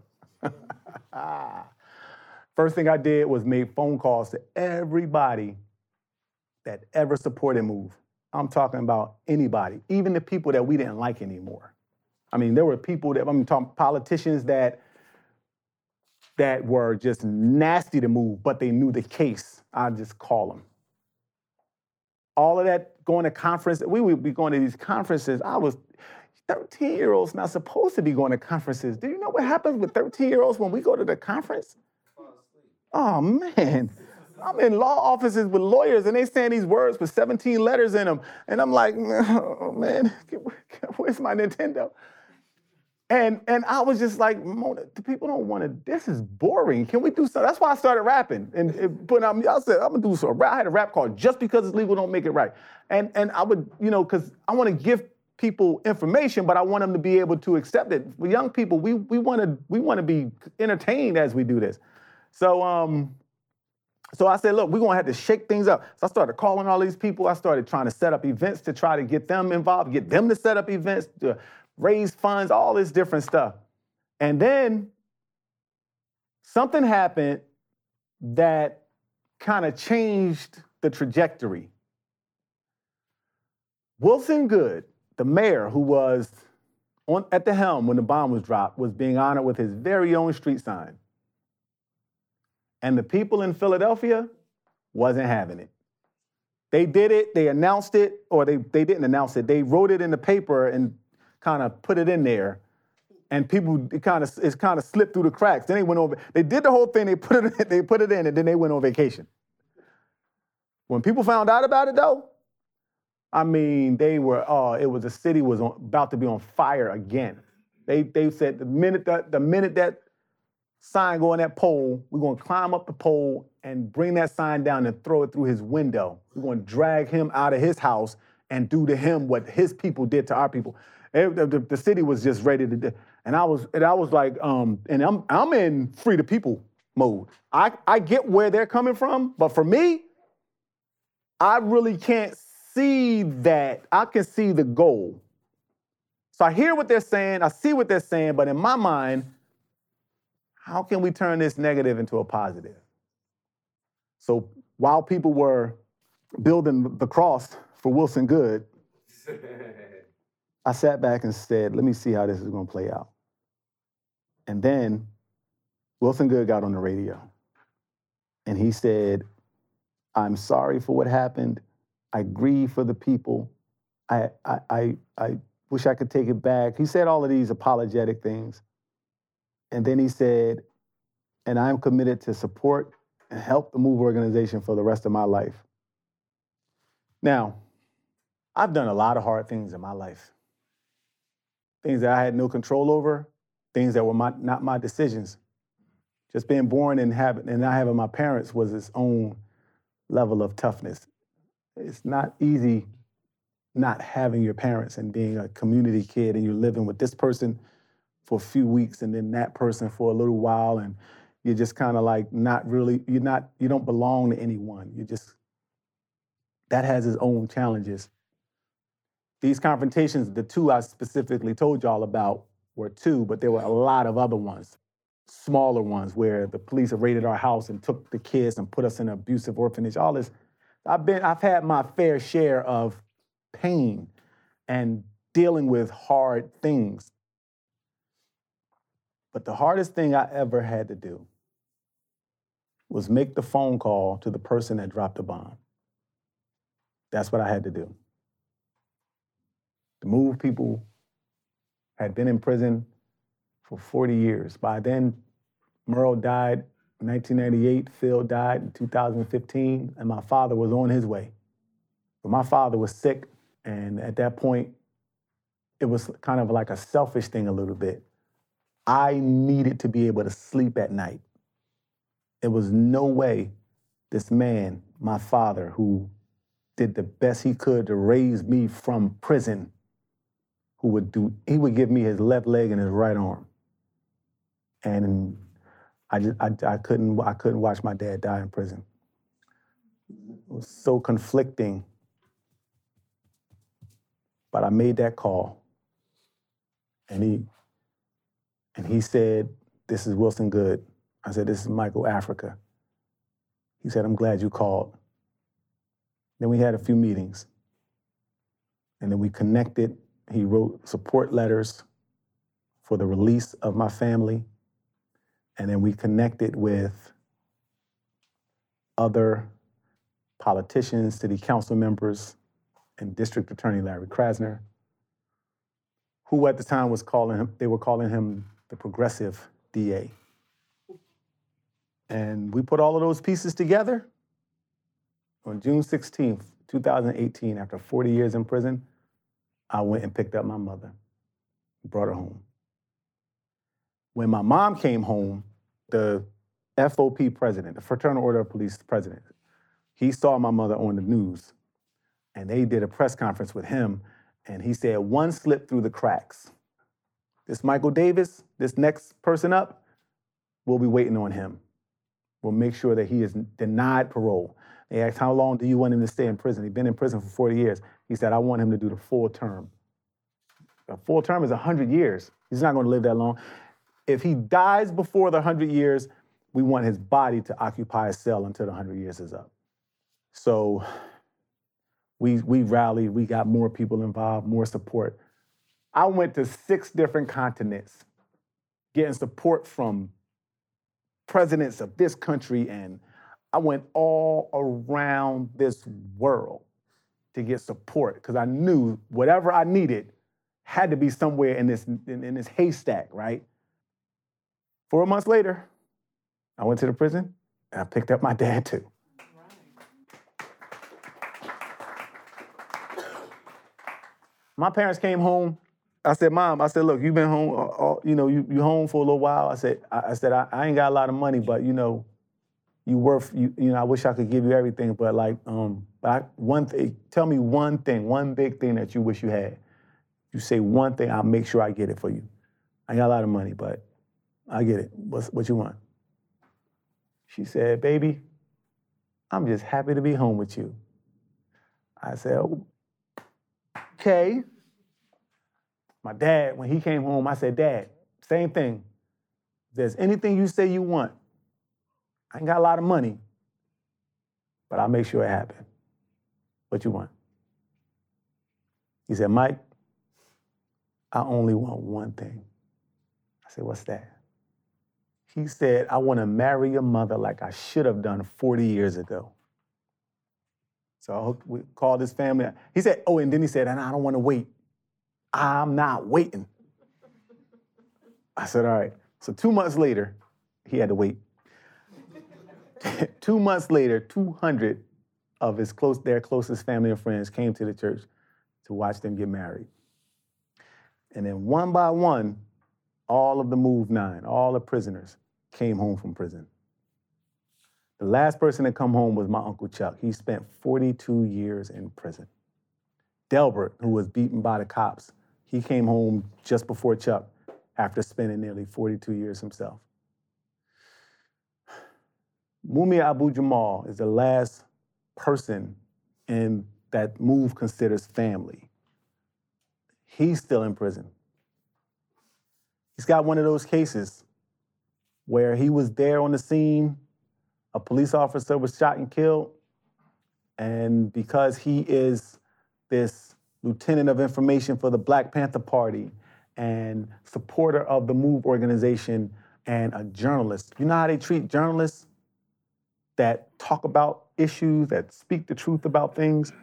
First thing I did was make phone calls to everybody that ever supported Move. I'm talking about anybody, even the people that we didn't like anymore. I mean, there were people that, I'm talking politicians that, that were just nasty to Move, but they knew the case. I'd just call them. All of that, going to conferences, we would be going to these conferences. I was, thirteen-year-olds not supposed to be going to conferences. Do you know what happens with thirteen-year-olds when we go to the conference? Oh, man. I'm in law offices with lawyers, and they saying these words with seventeen letters in them. And I'm like, oh, man, where's my Nintendo? And and I was just like, Mona, the people don't want to, this is boring. Can we do something? That's why I started rapping. And, and putting out, I said, I'm going to do some rap. I had a rap called Just Because It's Legal Don't Make It Right. And and I would, you know, because I want to give people information, but I want them to be able to accept it. For young people, we we want to we want to be entertained as we do this. So um, so I said, look, we're going to have to shake things up. So I started calling all these people. I started trying to set up events to try to get them involved, get them to set up events, to raise funds, all this different stuff. And then something happened that kind of changed the trajectory. Wilson Goode, the mayor who was on, at the helm when the bomb was dropped, was being honored with his very own street sign. And the people in Philadelphia wasn't having it. They did it, they announced it, or they, they didn't announce it. They wrote it in the paper and kind of put it in there, and people it kind of it's kind of slipped through the cracks. Then they went over. They did the whole thing. They put it they put it in, and then they went on vacation. When people found out about it, though, I mean, they were. Oh, it was the city was on, about to be on fire again. They they said the minute that the minute that sign go on that pole, we're gonna climb up the pole and bring that sign down and throw it through his window. We're gonna drag him out of his house and do to him what his people did to our people. It, the, the city was just ready to do. And I was, and I was like, um, and I'm I'm in free the people mode. I, I get where they're coming from, but for me, I really can't see that. I can see the goal. So I hear what they're saying, I see what they're saying, but in my mind, how can we turn this negative into a positive? So while people were building the cross for Wilson Goode, I sat back and said, let me see how this is gonna play out. And then Wilson Goode got on the radio and he said, I'm sorry for what happened. I grieve for the people. I, I, I, I wish I could take it back. He said all of these apologetic things. And then he said, and I'm committed to support and help the MOVE organization for the rest of my life. Now, I've done a lot of hard things in my life. Things that I had no control over, things that were my, not my decisions. Just being born and having, and not having my parents was its own level of toughness. It's not easy not having your parents and being a community kid and you're living with this person for a few weeks and then that person for a little while and you're just kind of like not really, you're not, you don't belong to anyone. You just, that has its own challenges. These confrontations, the two I specifically told y'all about were two, but there were a lot of other ones, smaller ones where the police raided our house and took the kids and put us in an abusive orphanage, all this. I've been, I've had my fair share of pain and dealing with hard things. But the hardest thing I ever had to do was make the phone call to the person that dropped the bomb. That's what I had to do. The MOVE people had been in prison for forty years. By then, Merle died in nineteen ninety-eight, Phil died in two thousand fifteen, and my father was on his way. But my father was sick, and at that point, it was kind of like a selfish thing a little bit. I needed to be able to sleep at night. There was no way this man, my father, who did the best he could to raise me from prison, who would do, he would give me his left leg and his right arm. And I just, I, I couldn't, I couldn't watch my dad die in prison. It was so conflicting. But I made that call. And he, and he said, this is Wilson Goode. I said, this is Michael Africa. He said, I'm glad you called. Then we had a few meetings. And then we connected. He wrote support letters for the release of my family. And then we connected with other politicians, city council members, and District Attorney Larry Krasner, who at the time was calling him, they were calling him the progressive D A. And we put all of those pieces together. On June sixteenth, two thousand eighteen, after forty years in prison, I went and picked up my mother, brought her home. When my mom came home, the F O P president, the Fraternal Order of Police president, he saw my mother on the news, and they did a press conference with him, and he said, one slipped through the cracks. This Michael Davis, this next person up, we'll be waiting on him. We'll make sure that he is denied parole. They asked, how long do you want him to stay in prison? He's been in prison for forty years. He said, I want him to do the full term. A full term is one hundred years. He's not going to live that long. If he dies before the one hundred years, we want his body to occupy a cell until the one hundred years is up. So we, we rallied, we got more people involved, more support. I went to six different continents getting support from presidents of this country, and I went all around this world to get support because I knew whatever I needed, had to be somewhere in this, in, in this haystack, right? Four months later, I went to the prison and I picked up my dad too. My parents came home. I said, Mom, I said, look, you've been home, uh, uh, you know, you you home for a little while. I said, I, I said, I, I ain't got a lot of money, but you know, you worth, you, you know, I wish I could give you everything, but like, um, but I, one thing, tell me one thing, one big thing that you wish you had. You say one thing, I'll make sure I get it for you. I ain't got a lot of money, but I get it. What's, what you want? She said, baby, I'm just happy to be home with you. I said, oh, okay. My dad, when he came home, I said, Dad, same thing. If there's anything you say you want, I ain't got a lot of money, but I'll make sure it happens. What you want? He said, Mike, I only want one thing. I said, what's that? He said, I want to marry your mother like I should have done forty years ago. So we called his family. He said, oh, and then he said, and I don't want to wait. I'm not waiting. I said, all right. So two months later, he had to wait. Two months later, two hundred of his close, their closest family and friends came to the church to watch them get married. And then one by one, all of the Move Nine, all the prisoners came home from prison. The last person to come home was my Uncle Chuck. He spent forty-two years in prison. Delbert, who was beaten by the cops, he came home just before Chuck after spending nearly forty-two years himself. Mumia Abu-Jamal is the last person in that Move considers family. He's still in prison. He's got one of those cases where he was there on the scene, a police officer was shot and killed, and because he is this lieutenant of information for the Black Panther Party and supporter of the Move organization and a journalist, you know how they treat journalists that talk about issues, that speak the truth about things?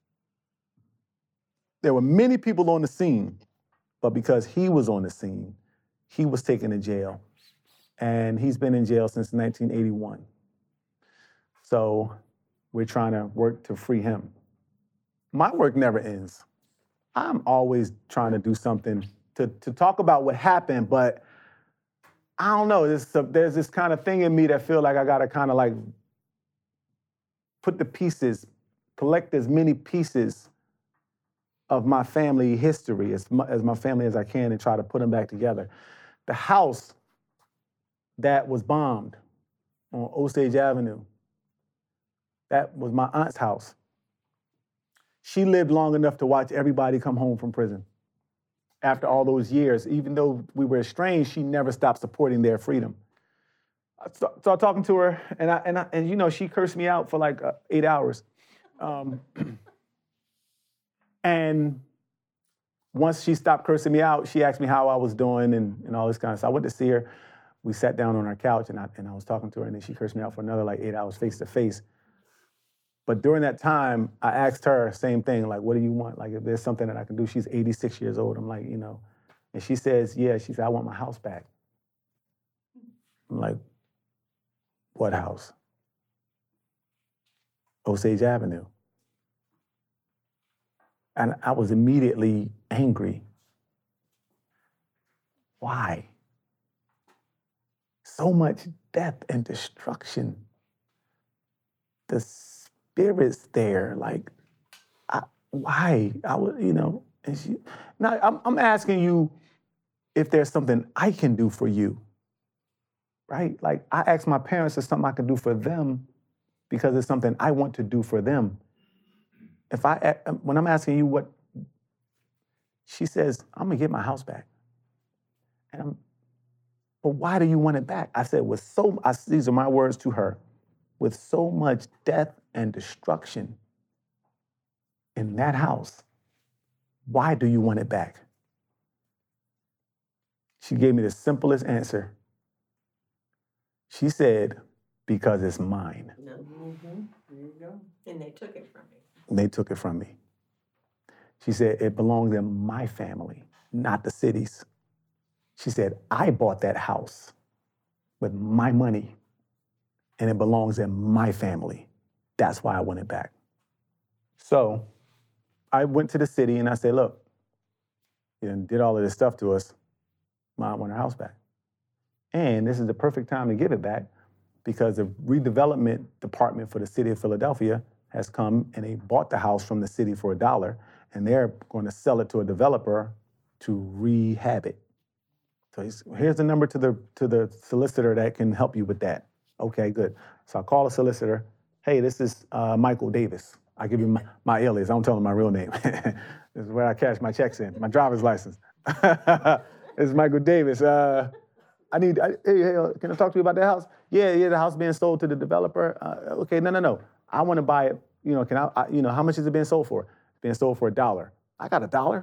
There were many people on the scene, but because he was on the scene, he was taken to jail. And he's been in jail since nineteen eighty-one. So we're trying to work to free him. My work never ends. I'm always trying to do something to, to talk about what happened, but I don't know, there's, a, there's this kind of thing in me that feel like I gotta kind of like put the pieces, collect as many pieces of my family history as, mu- as my family as I can and try to put them back together. The house that was bombed on Osage Avenue, that was my aunt's house. She lived long enough to watch everybody come home from prison. After all those years, even though we were estranged, she never stopped supporting their freedom. I started so talking to her, and I, and I, and you know, she cursed me out for like uh, eight hours. Um, and once she stopped cursing me out, she asked me how I was doing and, and all this kind of stuff. I went to see her. We sat down on our couch, and I, and I was talking to her, and then she cursed me out for another like eight hours face to face. But during that time, I asked her same thing, like, what do you want? Like, if there's something that I can do, she's eighty-six years old. I'm like, you know, and she says, yeah, she said, I want my house back. I'm like, what house? Osage Avenue. And I was immediately angry. Why? So much death and destruction. The spirits there, like, I, why? I was, you know, and she, now I'm, I'm asking you if there's something I can do for you, right? Like, I asked my parents if something I can do for them because it's something I want to do for them. If I, when I'm asking you what, she says, I'm gonna get my house back. And I'm, but why do you want it back? I said, with so, I, these are my words to her, with so much death and destruction in that house, why do you want it back? She gave me the simplest answer. She said, because it's mine. Mm-hmm. There you go. And they took it from me. And they took it from me. She said, it belongs in my family. not the city's. She said, I bought that house with my money, and it belongs in my family. That's why I want it back. So I went to the city and I said, look, you did all of this stuff to us. I want our house back. And this is the perfect time to give it back because the redevelopment department for the city of Philadelphia has come and they bought the house from the city for a dollar, and they're going to sell it to a developer to rehab it. So he's, here's the number to the to the solicitor that can help you with that. Okay, good. So I call the solicitor. Hey, this is uh, Michael Davis. I give you my, my alias. I don't tell him my real name. This is where I cash my checks in, my driver's license. This is Michael Davis. Uh, I need, I, hey, hey, can I talk to you about that house? Yeah, yeah, the house being sold to the developer. Uh, okay, no, no, no. I want to buy it. You know, can I, I, you know, how much is it being sold for? It's being sold for a dollar. I got a dollar?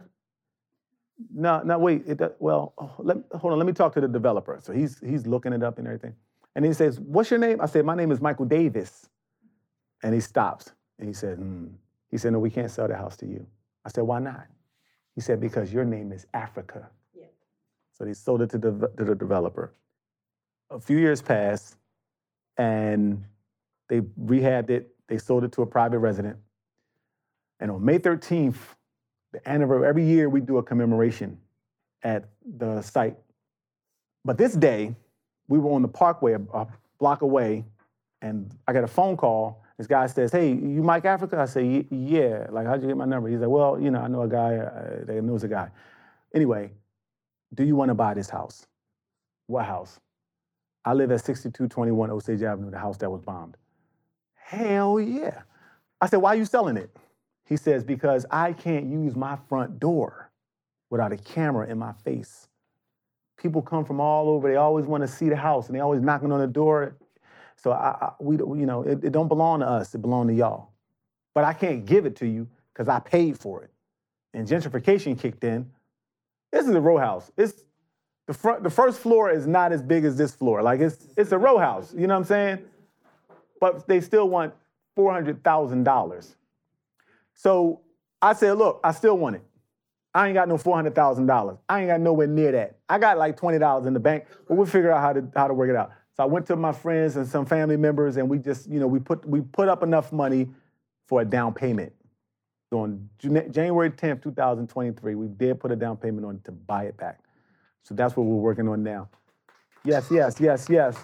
No, no, wait. It, well, oh, let, hold on. Let me talk to the developer. So he's he's looking it up and everything. And he says, what's your name? I said, my name is Michael Davis. And he stops. And he said, hmm. He said, no, we can't sell the house to you. I said, why not? He said, because your name is Africa. Yeah. So they sold it to the, to the developer. A few years passed, and they rehabbed it. They sold it to a private resident. And on May thirteenth, the anniversary, every year we do a commemoration at the site. But this day, we were on the Parkway, a, a block away, and I got a phone call. This guy says, hey, you Mike Africa? I say, yeah. Like, how'd you get my number? He's like, well, you know, I know a guy uh, that knows a guy. Anyway, do you want to buy this house? What house? I live at sixty-two twenty-one Osage Avenue, the house that was bombed. Hell yeah. I said, why are you selling it? He says, because I can't use my front door without a camera in my face. People come from all over. They always want to see the house, and they always knocking on the door. So I, I, we, you know, it, it don't belong to us. It belongs to y'all. But I can't give it to you because I paid for it. And gentrification kicked in. This is a row house. It's the front. The first floor is not as big as this floor. Like it's it's a row house. You know what I'm saying? But they still want four hundred thousand dollars. So I said, look, I still want it. I ain't got no four hundred thousand dollars. I ain't got nowhere near that. I got like twenty dollars in the bank, but we'll figure out how to how to work it out. So I went to my friends and some family members, and we just, you know, we put we put up enough money for a down payment. So on January tenth, twenty twenty-three, we did put a down payment on to buy it back. So that's what we're working on now. Yes, yes, yes, yes.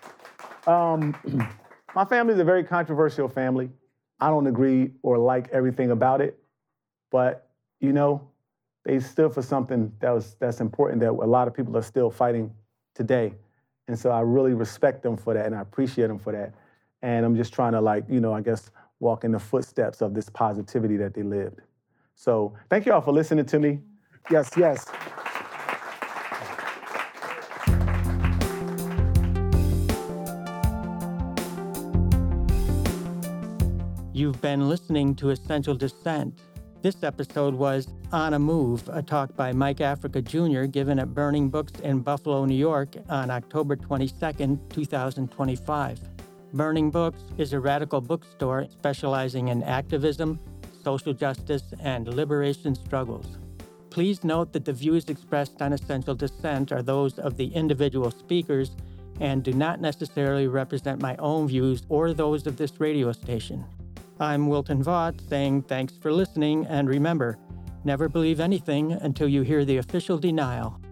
Um, my family is a very controversial family. I don't agree or like everything about it, but, you know, they stood for something that was that's important that a lot of people are still fighting today. And so I really respect them for that, and I appreciate them for that. And I'm just trying to, like, you know, I guess, walk in the footsteps of this positivity that they lived. So thank you all for listening to me. Yes, yes. You've been listening to Essential Dissent. This episode was On a Move, a talk by Mike Africa Junior given at Burning Books in Buffalo, New York on October twenty-second, twenty twenty-five. Burning Books is a radical bookstore specializing in activism, social justice, and liberation struggles. Please note that the views expressed on Essential Dissent are those of the individual speakers and do not necessarily represent my own views or those of this radio station. I'm Wilton Vaught saying thanks for listening, and remember, never believe anything until you hear the official denial.